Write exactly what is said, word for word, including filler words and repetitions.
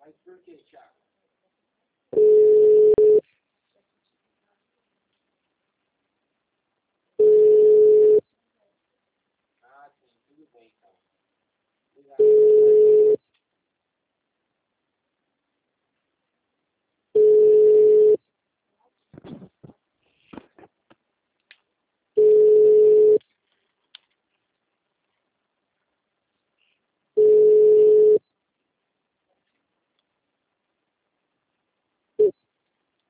Mas por que, Thiago? Ah, sim, tudo bem, então. Obrigado.